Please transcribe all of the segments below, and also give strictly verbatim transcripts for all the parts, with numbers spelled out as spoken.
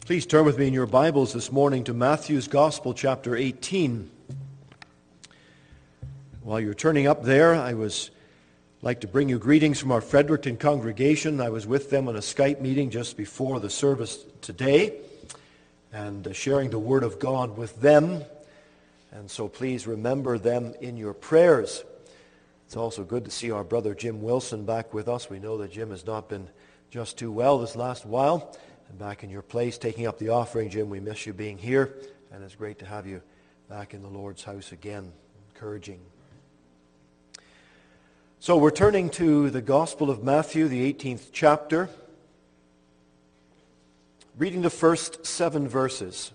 Please turn with me in your Bibles this morning to Matthew's Gospel, chapter eighteen. While you're turning up there, I was like to bring you greetings from our Fredericton congregation. I was with them on a Skype meeting just before the service today and uh, sharing the Word of God with them. And so please remember them in your prayers. It's also good to see our brother Jim Wilson back with us. We know that Jim has not been just too well this last while. And back in your place, taking up the offering, Jim, we miss you being here. And it's great to have you back in the Lord's house again. Encouraging. So we're turning to the Gospel of Matthew, the eighteenth chapter. Reading the first seven verses.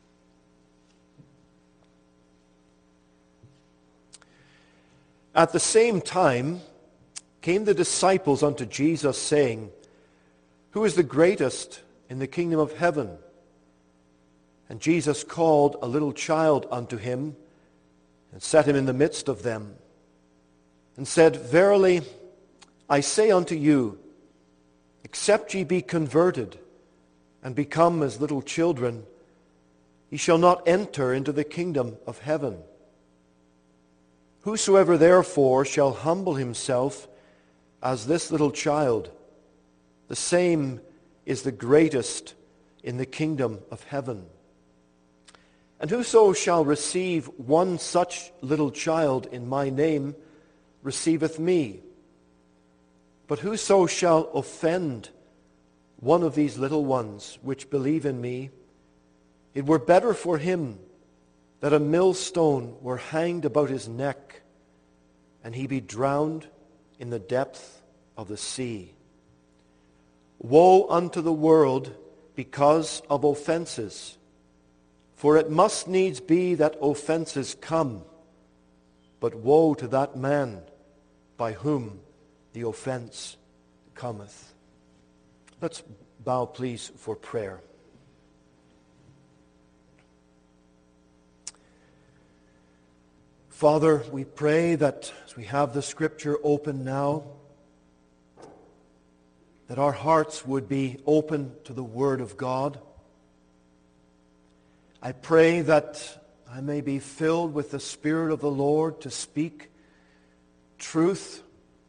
At the same time came the disciples unto Jesus, saying, Who is the greatest in the kingdom of heaven? And Jesus called a little child unto him, and set him in the midst of them, and said, Verily I say unto you, except ye be converted, and become as little children, ye shall not enter into the kingdom of heaven. Whosoever therefore shall humble himself as this little child, the same is the greatest in the kingdom of heaven. And whoso shall receive one such little child in my name receiveth me. But whoso shall offend one of these little ones which believe in me, it were better for him that a millstone were hanged about his neck, and he be drowned in the depth of the sea. Woe unto the world because of offenses, for it must needs be that offenses come, but woe to that man by whom the offense cometh. Let's bow, please, for prayer. Father, we pray that as we have the Scripture open now, that our hearts would be open to the Word of God. I pray that I may be filled with the Spirit of the Lord to speak truth,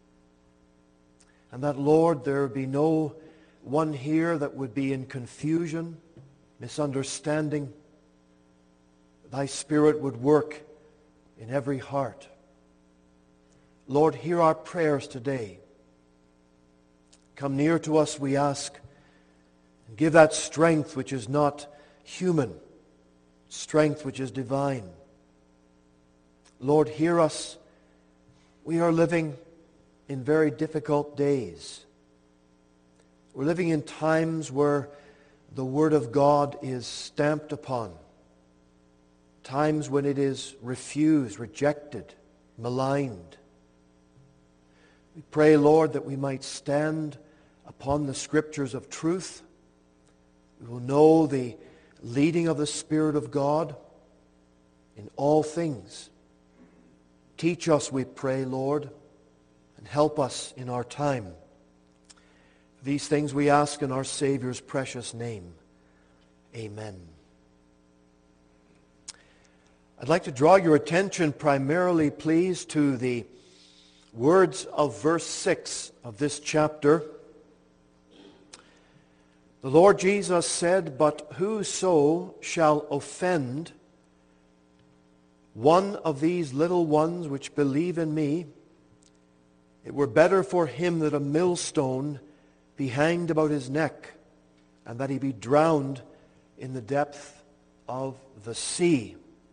and that, Lord, there be no one here that would be in confusion, misunderstanding. Thy Spirit would work in every heart. Lord, hear our prayers today. Come near to us, we ask, and give that strength which is not human, strength which is divine. Lord, hear us. We are living in very difficult days. We're living in times where the Word of God is stamped upon. Times when it is refused, rejected, maligned. We pray, Lord, that we might stand upon the Scriptures of truth. We will know the leading of the Spirit of God in all things. Teach us, we pray, Lord, and help us in our time. These things we ask in our Savior's precious name. Amen. I'd like to draw your attention primarily, please, to the words of verse six of this chapter. The Lord Jesus said, But whoso shall offend one of these little ones which believe in me, it were better for him that a millstone be hanged about his neck, and that he be drowned in the depth of the sea.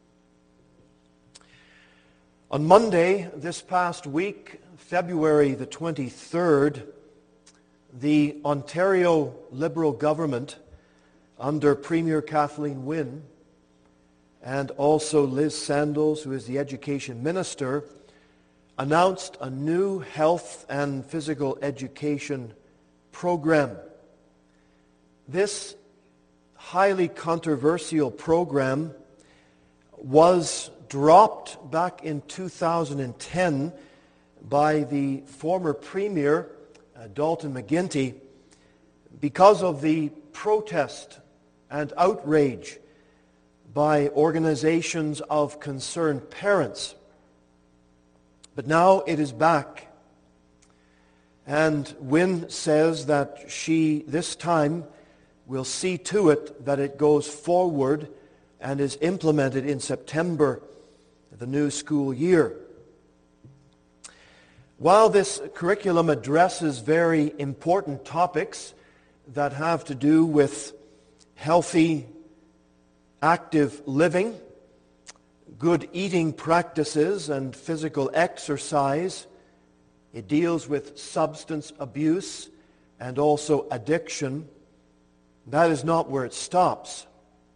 On Monday, this past week, February the twenty-third, the Ontario Liberal government, under Premier Kathleen Wynne, and also Liz Sandals, who is the education minister, announced a new health and physical education program. This highly controversial program was dropped back in two thousand ten by the former Premier, uh, Dalton McGuinty, because of the protest and outrage by organizations of concerned parents. But now it is back. And Wynne says that she, this time, will see to it that it goes forward and is implemented in September, the new school year. While this curriculum addresses very important topics that have to do with healthy, active living, good eating practices, and physical exercise, it deals with substance abuse and also addiction. That is not where it stops.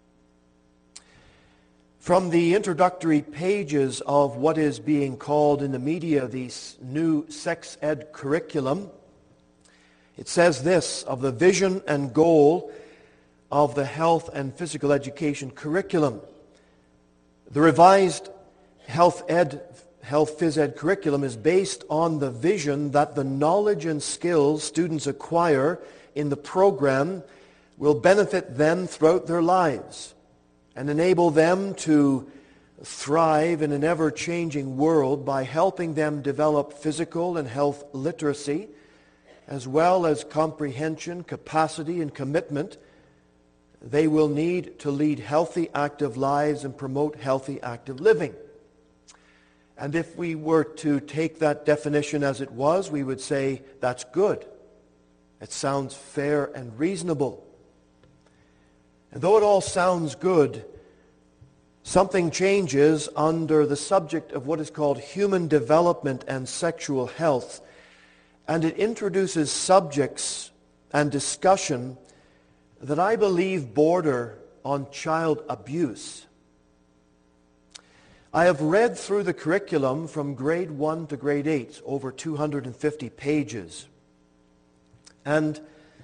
From the introductory pages of what is being called in the media the new sex ed curriculum, it says this of the vision and goal of the health and physical education curriculum. The revised health ed, health phys ed curriculum is based on the vision that the knowledge and skills students acquire in the program will benefit them throughout their lives and enable them to thrive in an ever-changing world by helping them develop physical and health literacy, as well as comprehension, capacity, and commitment they will need to lead healthy, active lives and promote healthy, active living. And if we were to take that definition as it was, we would say that's good. It sounds fair and reasonable. And though it all sounds good, something changes under the subject of what is called human development and sexual health, and it introduces subjects and discussion that I believe border on child abuse. I have read through the curriculum from grade one to grade eight, over two hundred fifty pages. And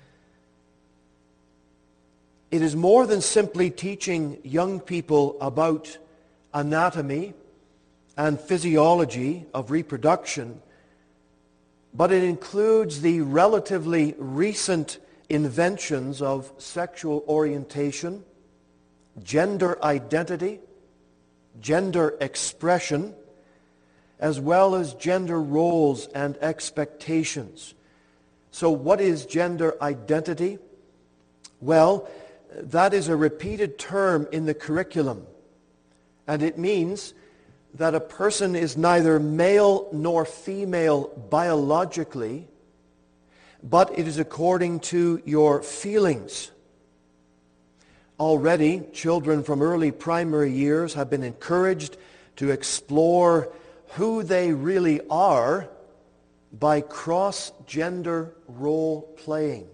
it is more than simply teaching young people about anatomy and physiology of reproduction, but it includes the relatively recent inventions of sexual orientation, gender identity, gender expression, as well as gender roles and expectations. So what is gender identity? Well, that is a repeated term in the curriculum, and it means that a person is neither male nor female biologically, but it is according to your feelings. Already, children from early primary years have been encouraged to explore who they really are by cross-gender role playing.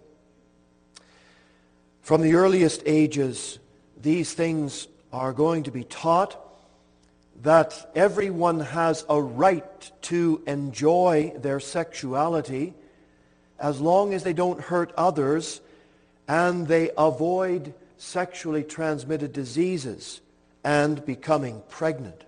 From the earliest ages, these things are going to be taught, that everyone has a right to enjoy their sexuality as long as they don't hurt others and they avoid sexually transmitted diseases and becoming pregnant.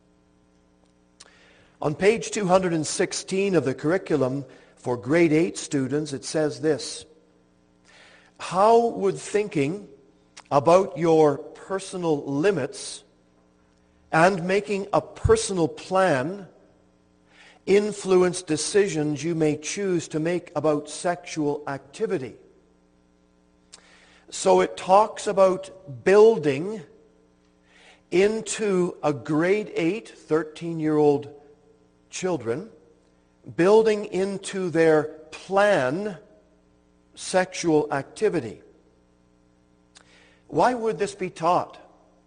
On page two hundred sixteen of the curriculum for grade eight students, it says this: how would thinking about your personal limits and making a personal plan influence decisions you may choose to make about sexual activity? So it talks about building into a grade eight, thirteen-year-old children, building into their plan sexual activity. Why would this be taught?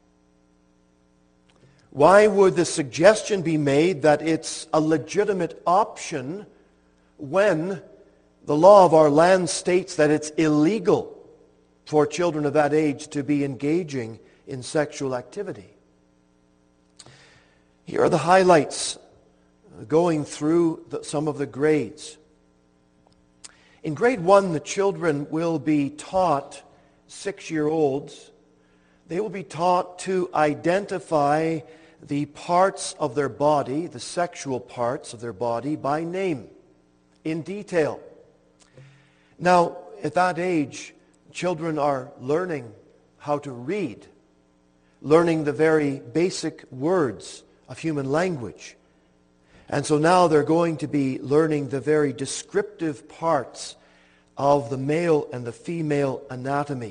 Why would the suggestion be made that it's a legitimate option when the law of our land states that it's illegal for children of that age to be engaging in sexual activity? Here are the highlights going through the, some of the grades. In grade one, the children will be taught, six-year-olds, they will be taught to identify the parts of their body, the sexual parts of their body, by name, in detail. Now, at that age, children are learning how to read, learning the very basic words of human language. And so now they're going to be learning the very descriptive parts of the male and the female anatomy.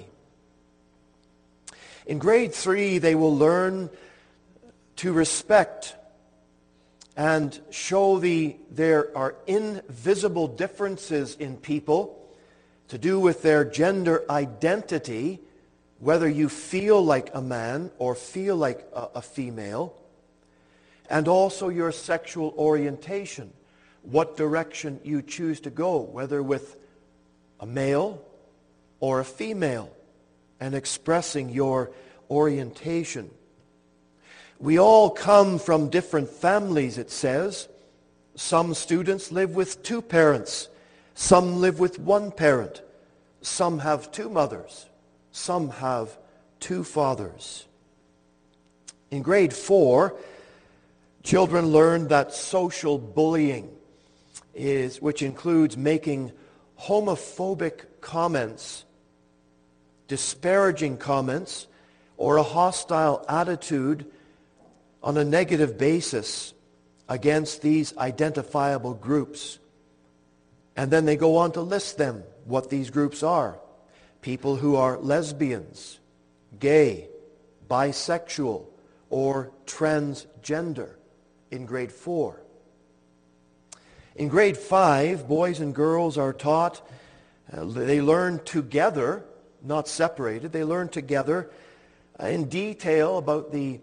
In grade three, they will learn to respect and show the there are invisible differences in people to do with their gender identity, whether you feel like a man or feel like a, a female, and also your sexual orientation, what direction you choose to go, whether with a male or a female, and expressing your orientation. We all come from different families, it says. Some students live with two parents. Some live with one parent. Some have two mothers. Some have two fathers. In grade four, children learn that social bullying is, which includes making homophobic comments, disparaging comments, or a hostile attitude on a negative basis against these identifiable groups. And then they go on to list them, what these groups are. People who are lesbians, gay, bisexual, or transgender in grade four. In grade five, boys and girls are taught, uh, they learn together, not separated, they learn together uh, in detail about the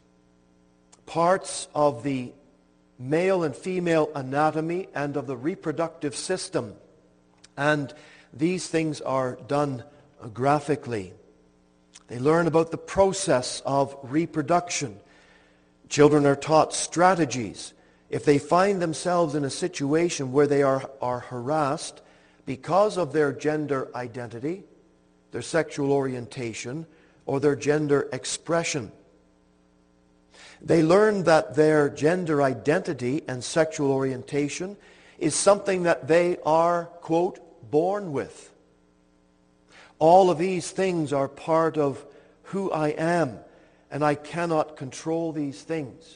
parts of the male and female anatomy and of the reproductive system. And these things are done graphically. They learn about the process of reproduction. Children are taught strategies. If they find themselves in a situation where they are, are harassed because of their gender identity, their sexual orientation, or their gender expression. They learn that their gender identity and sexual orientation is something that they are, quote, born with. All of these things are part of who I am, and I cannot control these things.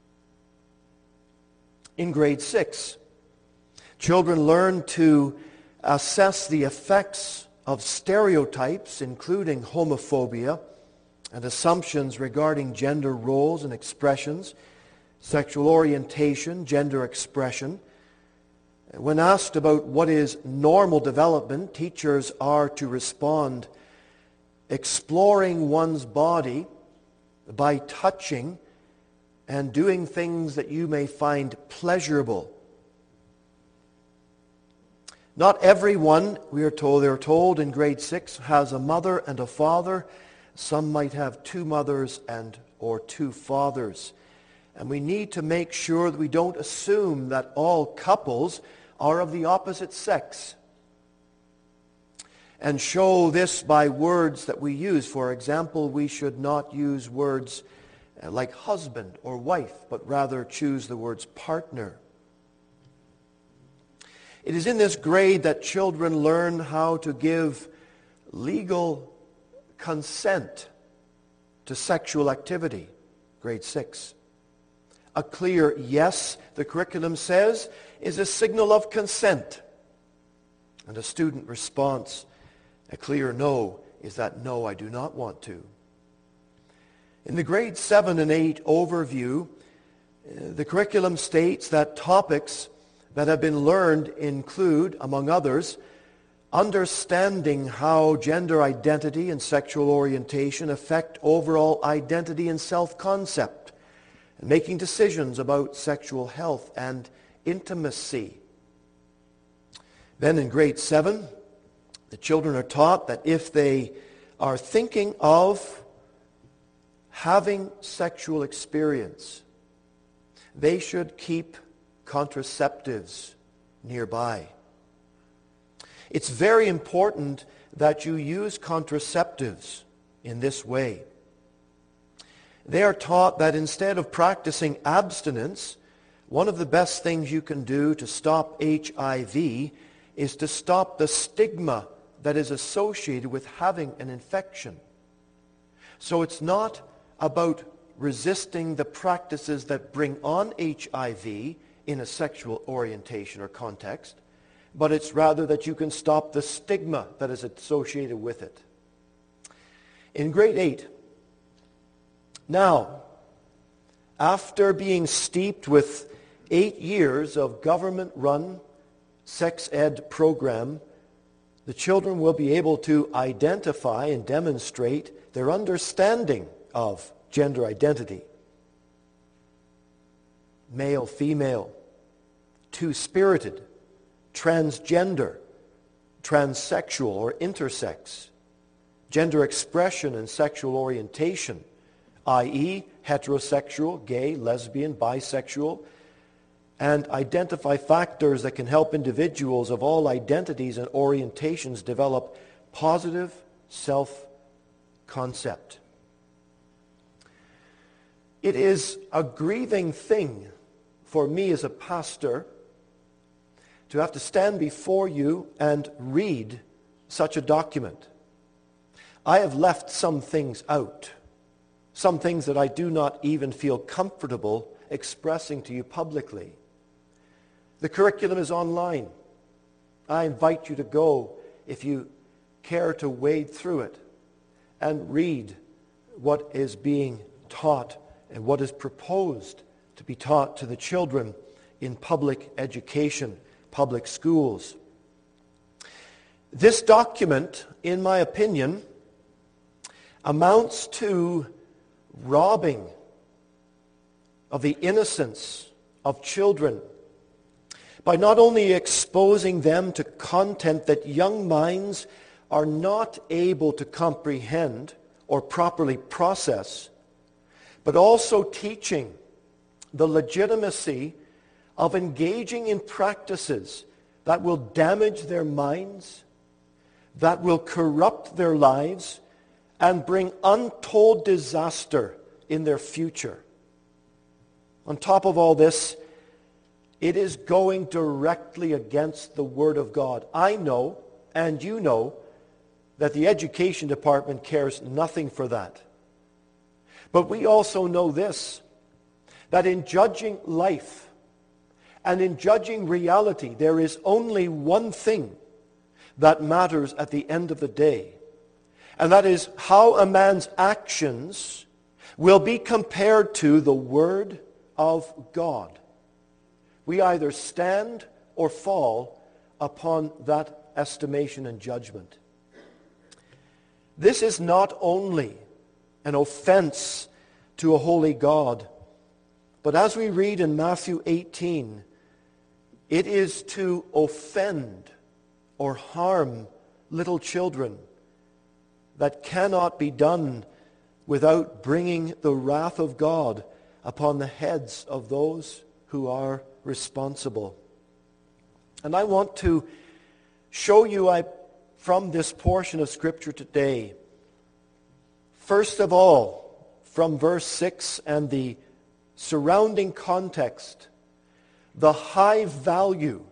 In grade six, children learn to assess the effects of stereotypes, including homophobia, and assumptions regarding gender roles and expressions, sexual orientation, gender expression. When asked about what is normal development, teachers are to respond, exploring one's body by touching and doing things that you may find pleasurable. Not everyone, we are told, they are told in grade six, has a mother and a father. Some might have two mothers and or two fathers. And we need to make sure that we don't assume that all couples are of the opposite sex. And show this by words that we use. For example, we should not use words like husband or wife, but rather choose the words partner. It is in this grade that children learn how to give legal consent to sexual activity, grade six. A clear yes, the curriculum says, is a signal of consent. And a student response, a clear no, is that no, I do not want to. In the grade seven and eight overview, the curriculum states that topics that have been learned include, among others, understanding how gender identity and sexual orientation affect overall identity and self-concept, and making decisions about sexual health and intimacy. Then in grade seven, the children are taught that if they are thinking of having sexual experience, they should keep contraceptives nearby. It's very important that you use contraceptives in this way. They are taught that instead of practicing abstinence, one of the best things you can do to stop H I V is to stop the stigma that is associated with having an infection. So it's not about resisting the practices that bring on H I V in a sexual orientation or context, but it's rather that you can stop the stigma that is associated with it. In grade eight, now, after being steeped with eight years of government-run sex ed program, the children will be able to identify and demonstrate their understanding of gender identity. Male, female, two-spirited, transgender, transsexual or intersex, gender expression and sexual orientation, that is heterosexual, gay, lesbian, bisexual, and identify factors that can help individuals of all identities and orientations develop positive self-concept. It is a grieving thing for me as a pastor to have to stand before you and read such a document. I have left some things out, some things that I do not even feel comfortable expressing to you publicly. The curriculum is online. I invite you to go, if you care to wade through it, and read what is being taught and what is proposed to be taught to the children in public education, public schools. This document, in my opinion, amounts to robbing of the innocence of children by not only exposing them to content that young minds are not able to comprehend or properly process, but also teaching the legitimacy of engaging in practices that will damage their minds, that will corrupt their lives, and bring untold disaster in their future. On top of all this, it is going directly against the Word of God. I know, and you know, that the education department cares nothing for that. But we also know this, that in judging life and in judging reality, there is only one thing that matters at the end of the day. And that is how a man's actions will be compared to the Word of God. We either stand or fall upon that estimation and judgment. This is not only an offense to a holy God, but as we read in Matthew eighteen, it is to offend or harm little children that cannot be done without bringing the wrath of God upon the heads of those who are responsible. And I want to show you I, from this portion of Scripture today, first of all, from verse six and the surrounding context, the high value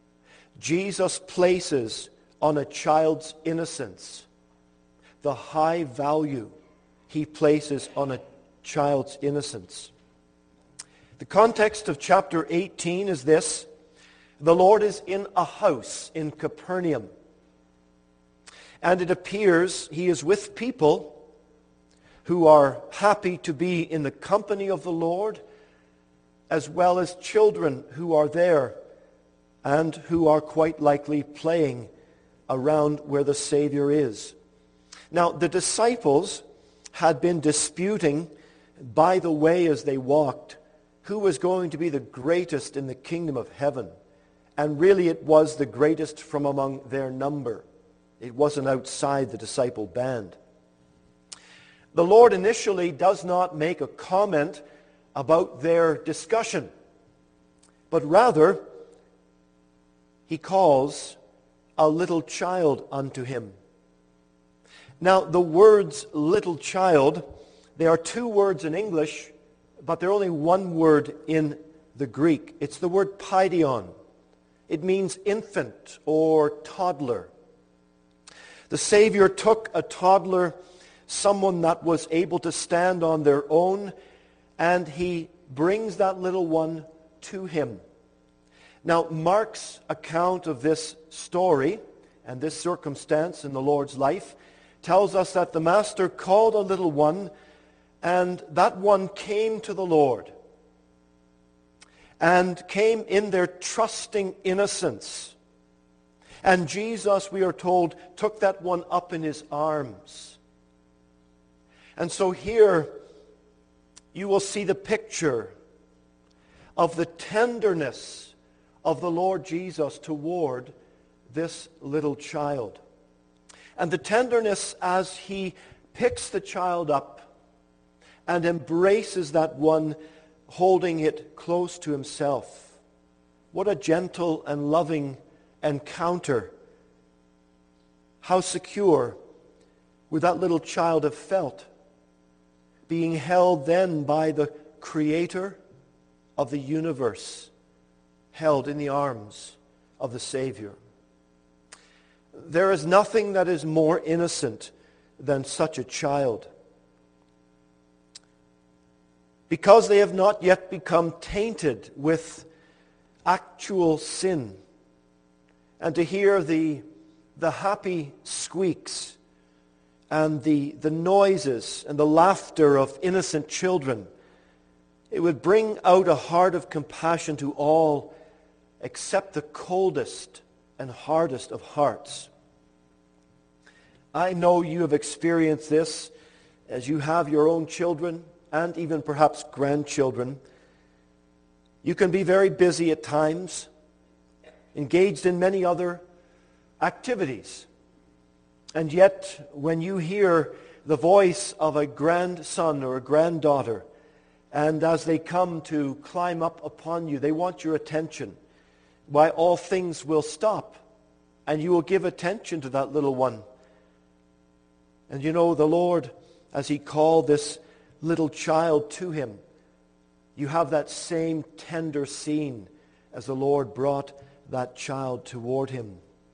Jesus places on a child's innocence. The high value he places on a child's innocence. The context of chapter eighteen is this. The Lord is in a house in Capernaum. And it appears he is with people who are happy to be in the company of the Lord, as well as children who are there and who are quite likely playing around where the Savior is. Now, the disciples had been disputing by the way as they walked who was going to be the greatest in the kingdom of heaven. And really it was the greatest from among their number. It wasn't outside the disciple band. The Lord initially does not make a comment about their discussion, but rather he calls a little child unto him. Now, the words little child, there are two words in English, but they're only one word in the Greek. It's the word paidion. It means infant or toddler. The Savior took a toddler someone that was able to stand on their own, and he brings that little one to him. Now, Mark's account of this story and this circumstance in the Lord's life tells us that the Master called a little one, and that one came to the Lord and came in their trusting innocence. And Jesus, we are told, took that one up in his arms. And so here you will see the picture of the tenderness of the Lord Jesus toward this little child. And the tenderness as he picks the child up and embraces that one, holding it close to himself. What a gentle and loving encounter. How secure would that little child have felt, being held then by the Creator of the universe, held in the arms of the Savior. There is nothing that is more innocent than such a child. Because they have not yet become tainted with actual sin, and to hear the, the happy squeaks and the, the noises and the laughter of innocent children, it would bring out a heart of compassion to all except the coldest and hardest of hearts. I know you have experienced this as you have your own children and even perhaps grandchildren. You can be very busy at times, engaged in many other activities. And yet, when you hear the voice of a grandson or a granddaughter, and as they come to climb up upon you, they want your attention, why, all things will stop, and you will give attention to that little one. And you know, the Lord, as he called this little child to him, you have that same tender scene as the Lord brought that child toward him.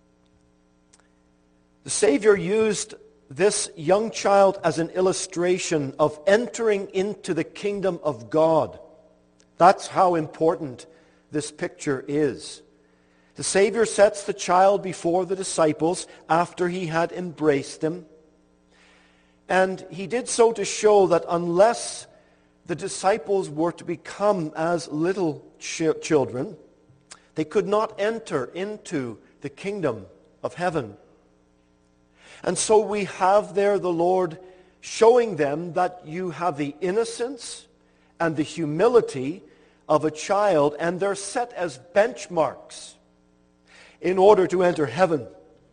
The Savior used this young child as an illustration of entering into the kingdom of God. That's how important this picture is. The Savior sets the child before the disciples after he had embraced them. And he did so to show that unless the disciples were to become as little ch- children, they could not enter into the kingdom of heaven. And so we have there the Lord showing them that you have the innocence and the humility of a child, and they're set as benchmarks in order to enter heaven.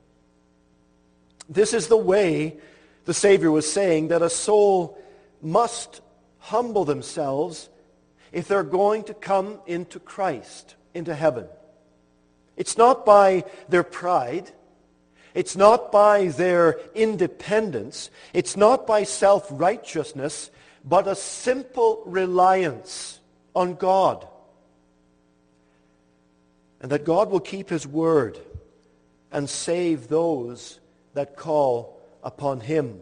This is the way, the Savior was saying, that a soul must humble themselves if they're going to come into Christ, into heaven. It's not by their pride. It's not by their independence. It's not by self-righteousness, but a simple reliance on God. And that God will keep his word and save those that call upon him.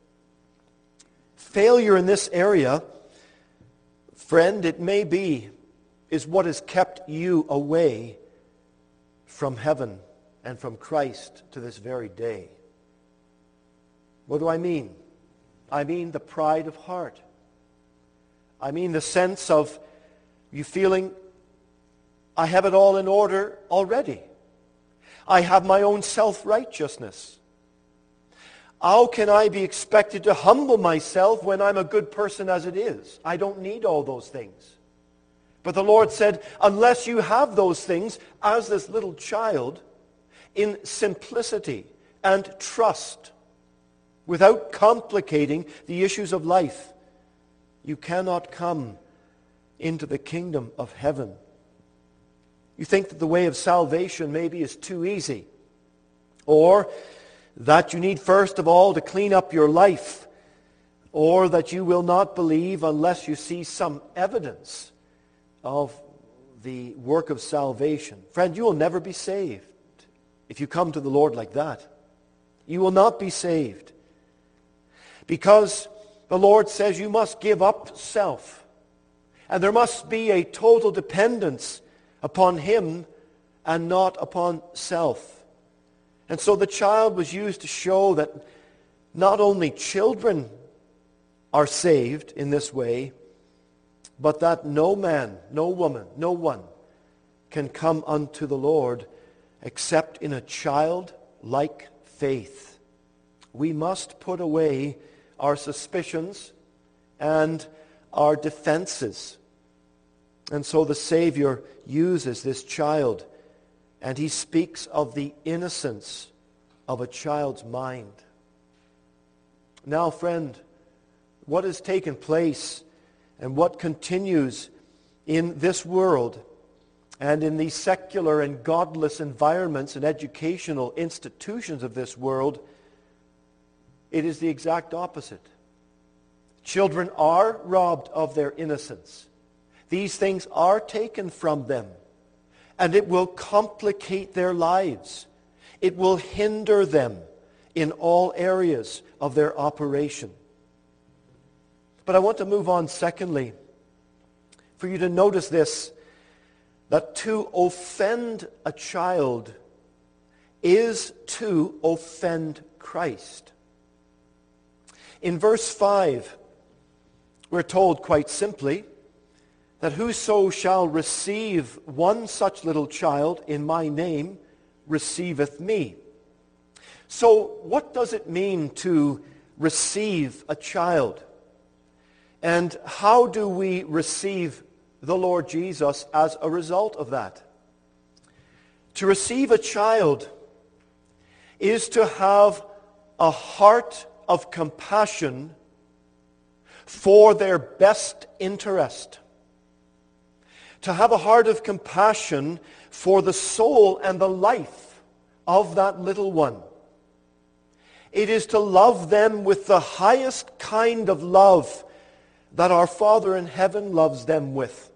Failure in this area, friend, it may be, is what has kept you away from heaven and from Christ to this very day. What do I mean? I mean the pride of heart. I mean the sense of you feeling, I have it all in order already. I have my own self-righteousness. How can I be expected to humble myself when I'm a good person as it is? I don't need all those things. But the Lord said, unless you have those things, as this little child, in simplicity and trust, without complicating the issues of life, you cannot come into the kingdom of heaven. You think that the way of salvation maybe is too easy, or that you need first of all to clean up your life, or that you will not believe unless you see some evidence of the work of salvation. Friend, you will never be saved if you come to the Lord like that. You will not be saved. Because the Lord says you must give up self. And there must be a total dependence upon Him and not upon self. And so the child was used to show that not only children are saved in this way, but that no man, no woman, no one can come unto the Lord except in a childlike faith. We must put away our suspicions and our defenses. And so the Savior uses this child, and He speaks of the innocence of a child's mind. Now, friend, what has taken place and what continues in this world and in these secular and godless environments and educational institutions of this world, it is the exact opposite. Children are robbed of their innocence. These things are taken from them, and it will complicate their lives. It will hinder them in all areas of their operation. But I want to move on, secondly, for you to notice this, that to offend a child is to offend Christ. In verse five, we're told quite simply that whoso shall receive one such little child in my name receiveth me. So what does it mean to receive a child? And how do we receive the Lord Jesus as a result of that? To receive a child is to have a heart of compassion for their best interest. To have a heart of compassion for the soul and the life of that little one. It is to love them with the highest kind of love that our Father in heaven loves them with.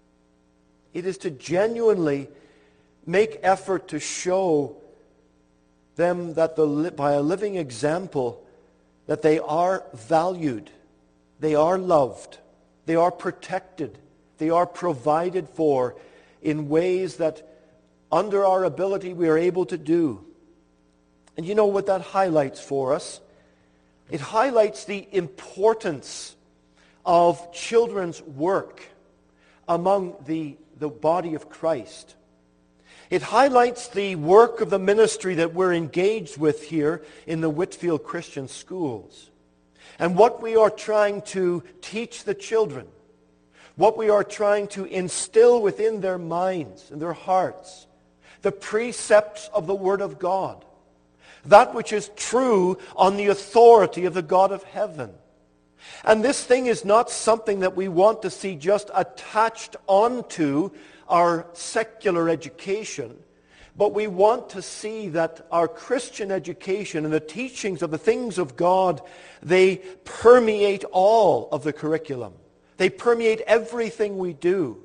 It is to genuinely make effort to show them that the, by a living example that they are valued, they are loved, they are protected, they are provided for in ways that under our ability we are able to do. And you know what that highlights for us? It highlights the importance of children's work among the, the body of Christ. It highlights the work of the ministry that we're engaged with here in the Whitfield Christian Schools. And what we are trying to teach the children, what we are trying to instill within their minds and their hearts, the precepts of the Word of God, that which is true on the authority of the God of heaven. And this thing is not something that we want to see just attached onto our secular education, but we want to see that our Christian education and the teachings of the things of God, they permeate all of the curriculum. They permeate everything we do,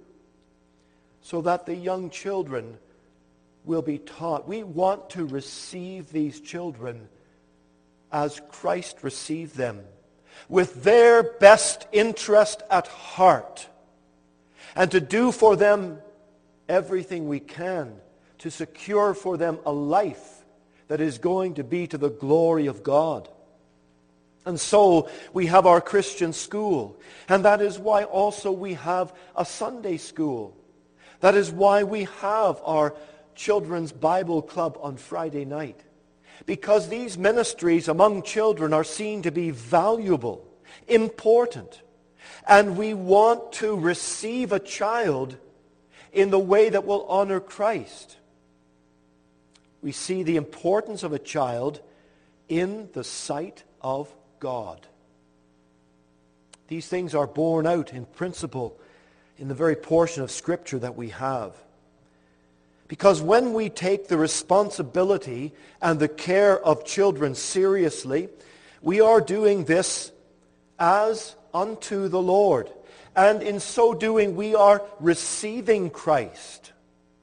so that the young children will be taught. We want to receive these children as Christ received them, with their best interest at heart, and to do for them everything we can to secure for them a life that is going to be to the glory of God. And so we have our Christian school, and that is why also we have a Sunday school. That is why we have our children's Bible club on Friday night. Because these ministries among children are seen to be valuable, important, and we want to receive a child in the way that will honor Christ. We see the importance of a child in the sight of God. These things are borne out in principle in the very portion of Scripture that we have. Because when we take the responsibility and the care of children seriously, we are doing this as unto the Lord. And in so doing, we are receiving Christ.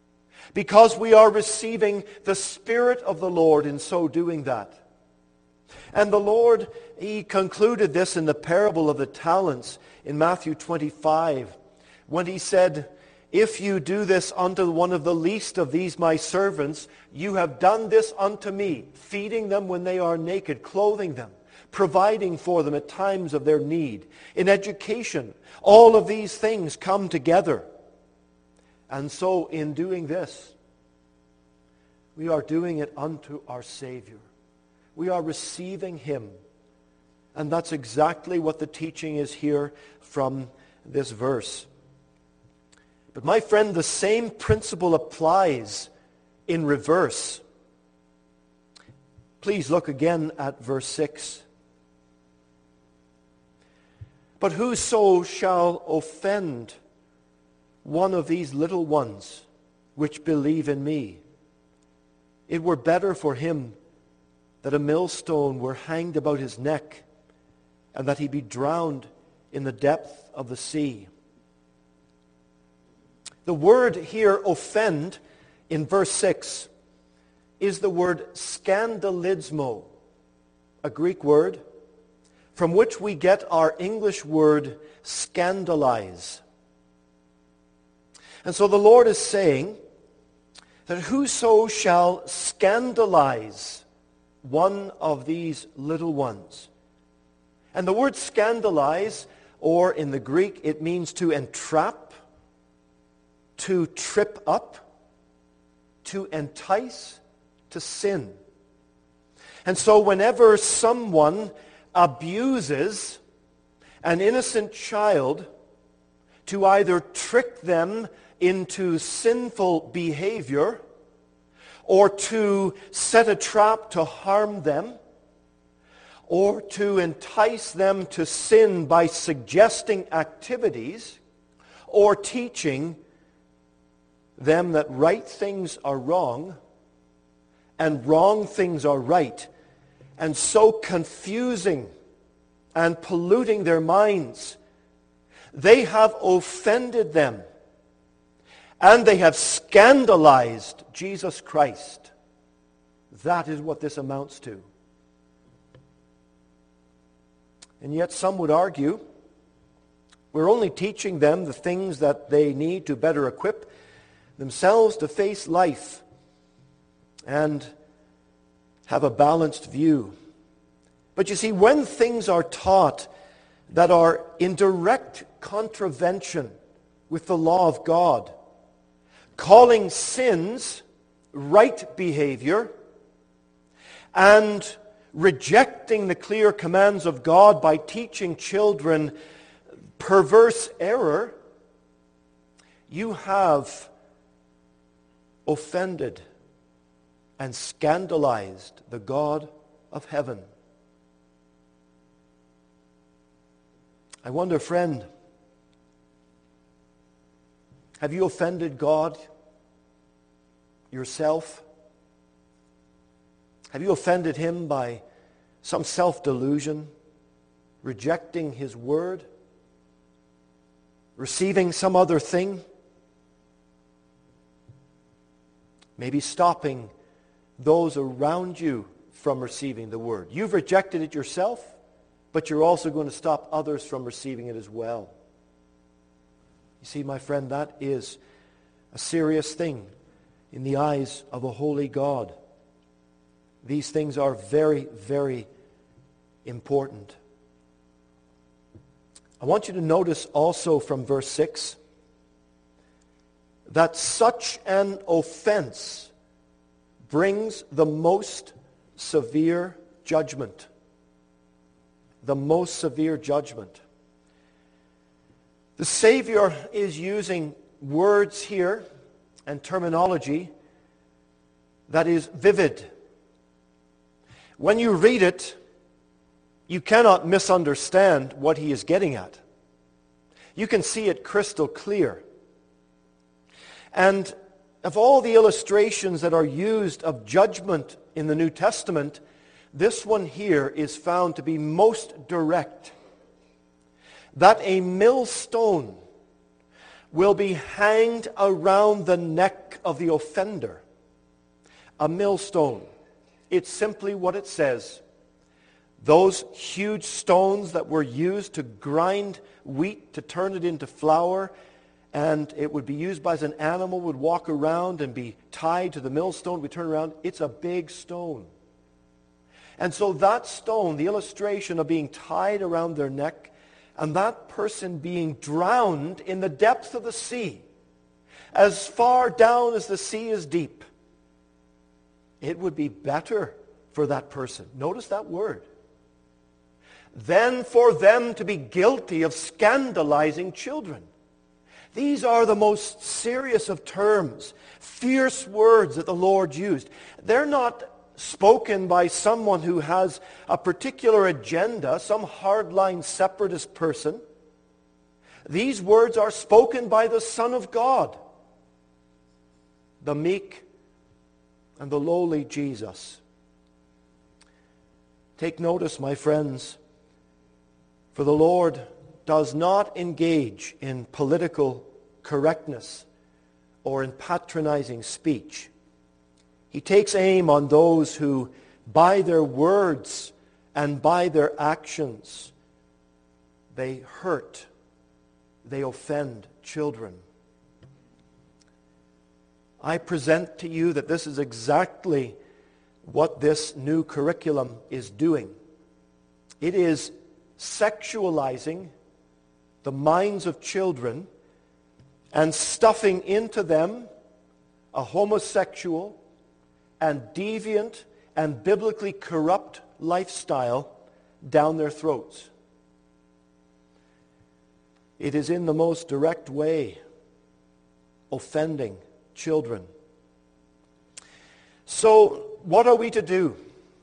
Because we are receiving the Spirit of the Lord in so doing that. And the Lord, he concluded this in the parable of the talents in Matthew twenty-five, when he said, if you do this unto one of the least of these my servants, you have done this unto me, feeding them when they are naked, clothing them, providing for them at times of their need. In education, all of these things come together. And so in doing this, we are doing it unto our Savior. We are receiving him. And that's exactly what the teaching is here from this verse. But my friend, the same principle applies in reverse. Please look again at verse six. But whoso shall offend one of these little ones which believe in me, it were better for him that a millstone were hanged about his neck, and that he be drowned in the depth of the sea. The word here, offend, in verse six, is the word scandalismo, a Greek word, from which we get our English word scandalize. And so the Lord is saying that whoso shall scandalize one of these little ones. And the word scandalize, or in the Greek, it means to entrap, to trip up, to entice, to sin. And so whenever someone abuses an innocent child to either trick them into sinful behavior, or to set a trap to harm them, or to entice them to sin by suggesting activities, or teaching them that right things are wrong and wrong things are right, and so confusing and polluting their minds, they have offended them. And they have scandalized Jesus Christ. That is what this amounts to. And yet some would argue, we're only teaching them the things that they need to better equip themselves to face life and have a balanced view. But you see, when things are taught that are in direct contravention with the law of God, calling sins right behavior, and rejecting the clear commands of God by teaching children perverse error, you have offended and scandalized the God of heaven. I wonder, friend, have you offended God yourself? Have you offended him by some self-delusion, rejecting his word, receiving some other thing? Maybe stopping those around you from receiving the word. You've rejected it yourself, but you're also going to stop others from receiving it as well. You see, my friend, that is a serious thing in the eyes of a holy God. These things are very, very important. I want you to notice also from verse six that such an offense brings the most severe judgment. The most severe judgment. The Savior is using words here and terminology that is vivid. When you read it, you cannot misunderstand what he is getting at. You can see it crystal clear. And of all the illustrations that are used of judgment in the New Testament, this one here is found to be most direct. That a millstone will be hanged around the neck of the offender. A millstone. It's simply what it says. Those huge stones that were used to grind wheat, to turn it into flour, and it would be used by as an animal, would walk around and be tied to the millstone, we turn around, it's a big stone. And so that stone, the illustration of being tied around their neck, and that person being drowned in the depths of the sea, as far down as the sea is deep, it would be better for that person. Notice that word. Than for them to be guilty of scandalizing children. These are the most serious of terms, fierce words that the Lord used. They're not spoken by someone who has a particular agenda, some hardline separatist person. These words are spoken by the Son of God, the meek and the lowly Jesus. Take notice, my friends, for the Lord does not engage in political correctness or in patronizing speech. He takes aim on those who, by their words and by their actions, they hurt, they offend children. I present to you that this is exactly what this new curriculum is doing. It is sexualizing the minds of children and stuffing into them a homosexual and deviant and biblically corrupt lifestyle down their throats. It is in the most direct way offending children. So, what are we to do?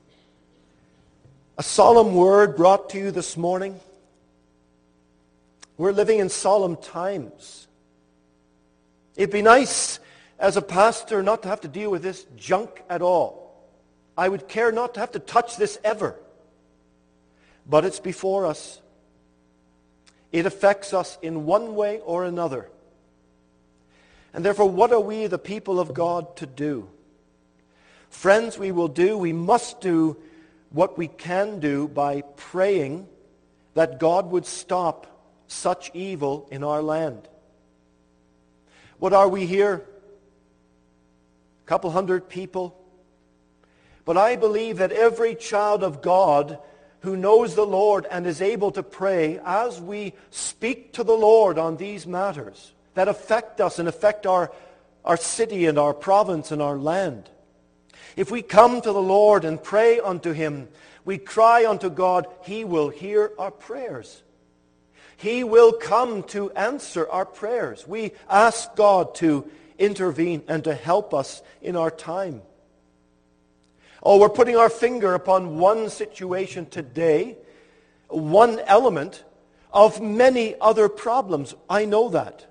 A solemn word brought to you this morning. We're living in solemn times. It'd be nice as a pastor not to have to deal with this junk at all. I would care not to have to touch this ever. But it's before us. It affects us in one way or another. And therefore, what are we, the people of God, to do? Friends, we will do, we must do what we can do by praying that God would stop such evil in our land. What are we here? A couple hundred people. But I believe that every child of God who knows the Lord and is able to pray, as we speak to the Lord on these matters that affect us and affect our, our city and our province and our land, if we come to the Lord and pray unto Him, we cry unto God, He will hear our prayers. He will come to answer our prayers. We ask God to intervene and to help us in our time. Oh, we're putting our finger upon one situation today, one element of many other problems. I know that.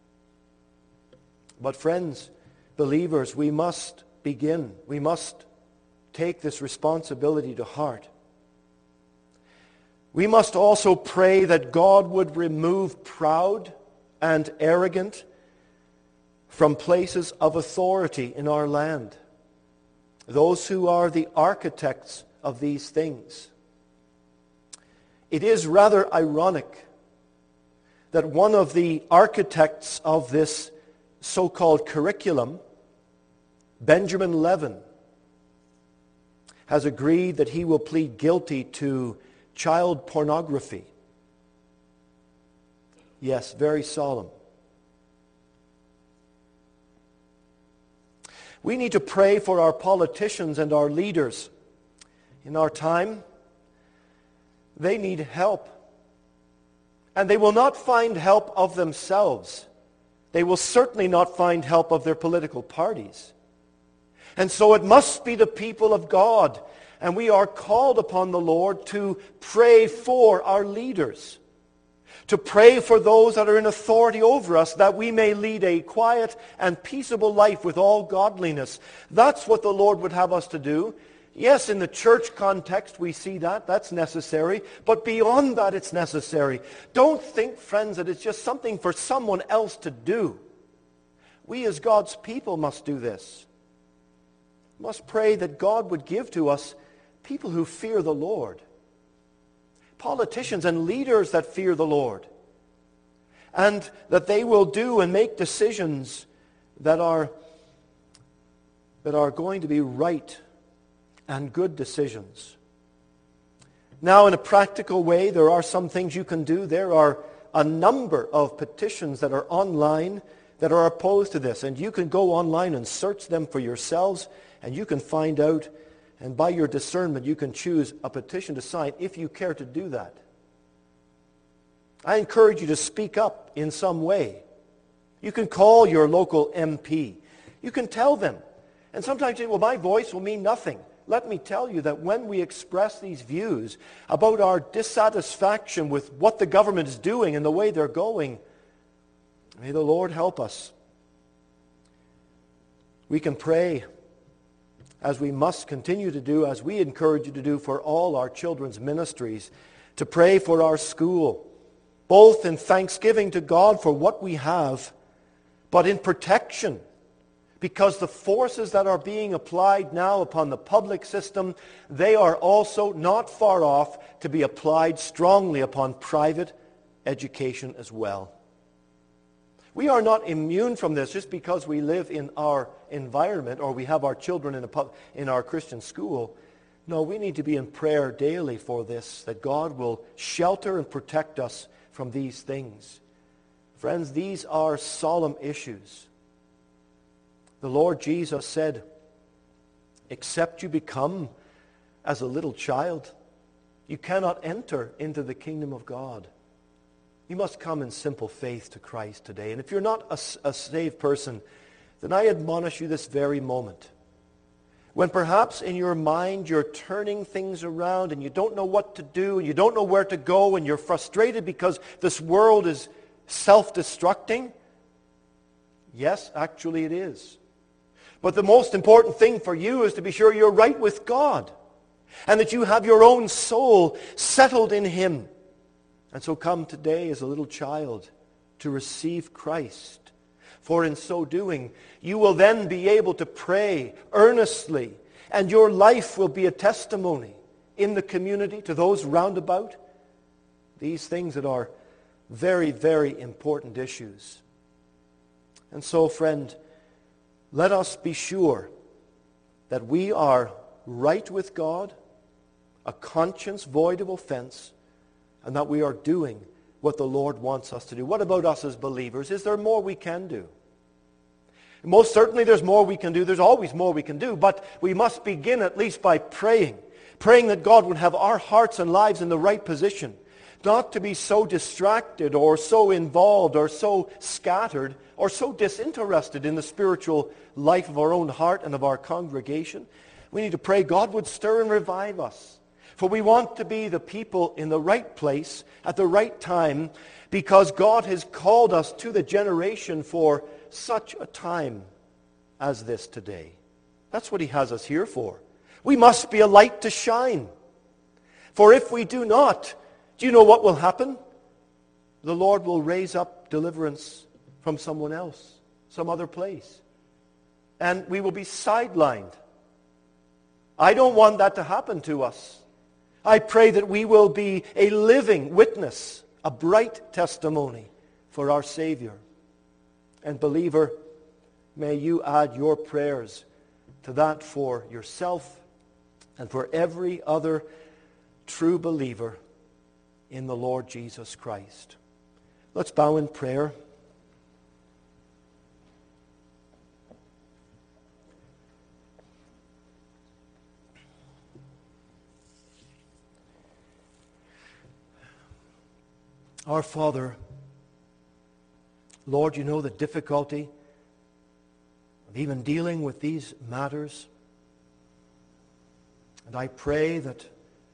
But friends, believers, we must begin. We must take this responsibility to heart. We must also pray that God would remove proud and arrogant from places of authority in our land. Those who are the architects of these things. It is rather ironic that one of the architects of this so-called curriculum, Benjamin Levin, has agreed that he will plead guilty to child pornography. Yes, very solemn. We need to pray for our politicians and our leaders in our time. They need help. And they will not find help of themselves. They will certainly not find help of their political parties. And so it must be the people of God. And we are called upon the Lord to pray for our leaders. To pray for those that are in authority over us, that we may lead a quiet and peaceable life with all godliness. That's what the Lord would have us to do. Yes, in the church context we see that. That's necessary. But beyond that it's necessary. Don't think, friends, that it's just something for someone else to do. We as God's people must do this. We must pray that God would give to us people who fear the Lord. politicians and leaders that fear the Lord, and that they will do and make decisions that are, that are going to be right and good decisions. Now, in a practical way, there are some things you can do. There are a number of petitions that are online that are opposed to this, and you can go online and search them for yourselves, and you can find out, and by your discernment you can choose a petition to sign if you care to do that. I encourage you to speak up in some way. You can call your local M P. You can tell them. And sometimes you say, well, my voice will mean nothing. Let me tell you that when we express these views about our dissatisfaction with what the government is doing and the way they're going, may the Lord help us. We can pray, as we must continue to do, as we encourage you to do for all our children's ministries, to pray for our school, both in thanksgiving to God for what we have, but in protection, because the forces that are being applied now upon the public system, they are also not far off to be applied strongly upon private education as well. We are not immune from this just because we live in our environment or we have our children in, a pub, in our Christian school. No, we need to be in prayer daily for this, that God will shelter and protect us from these things. Friends, these are solemn issues. The Lord Jesus said, except you become as a little child, you cannot enter into the kingdom of God. You must come in simple faith to Christ today. And if you're not a, a saved person, then I admonish you this very moment. When perhaps in your mind you're turning things around and you don't know what to do, and you don't know where to go, and you're frustrated because this world is self-destructing. Yes, actually it is. But the most important thing for you is to be sure you're right with God, and that you have your own soul settled in Him. And so come today as a little child to receive Christ. For in so doing, you will then be able to pray earnestly, and your life will be a testimony in the community to those round about. These things that are very, very important issues. And so, friend, let us be sure that we are right with God, a conscience void of offense, and that we are doing what the Lord wants us to do. What about us as believers? Is there more we can do? Most certainly there's more we can do. There's always more we can do. But we must begin at least by praying. Praying that God would have our hearts and lives in the right position. Not to be so distracted or so involved or so scattered or so disinterested in the spiritual life of our own heart and of our congregation. We need to pray God would stir and revive us. For we want to be the people in the right place at the right time, because God has called us to the generation for such a time as this today. That's what He has us here for. We must be a light to shine. For if we do not, do you know what will happen? The Lord will raise up deliverance from someone else, some other place. And we will be sidelined. I don't want that to happen to us. I pray that we will be a living witness, a bright testimony for our Savior. And believer, may you add your prayers to that for yourself and for every other true believer in the Lord Jesus Christ. Let's bow in prayer. Our Father, Lord, you know the difficulty of even dealing with these matters. And I pray that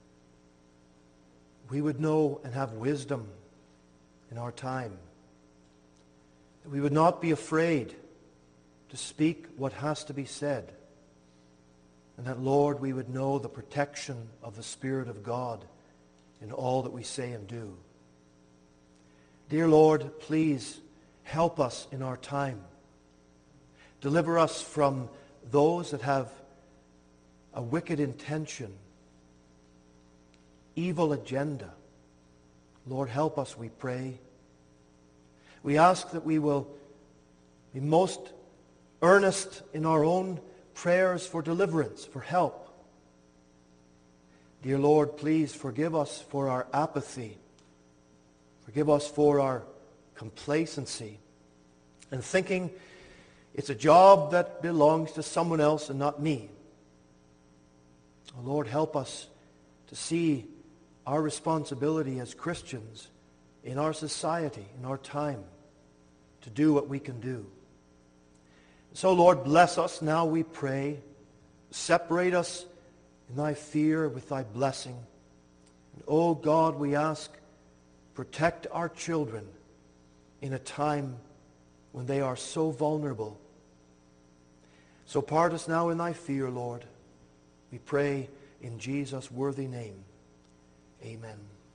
we would know and have wisdom in our time. That we would not be afraid to speak what has to be said. And that, Lord, we would know the protection of the Spirit of God in all that we say and do. Dear Lord, please help us in our time. Deliver us from those that have a wicked intention, evil agenda, Lord, help us, we pray. We ask that we will be most earnest in our own prayers for deliverance, for help. Dear Lord, please forgive us for our apathy. Forgive us for our complacency and thinking it's a job that belongs to someone else and not me. Oh, Lord, help us to see our responsibility as Christians in our society, in our time, to do what we can do. So, Lord, bless us now, we pray. Separate us in thy fear with thy blessing. And, oh God, we ask, protect our children in a time when they are so vulnerable. So part us now in thy fear, Lord. We pray in Jesus' worthy name. Amen.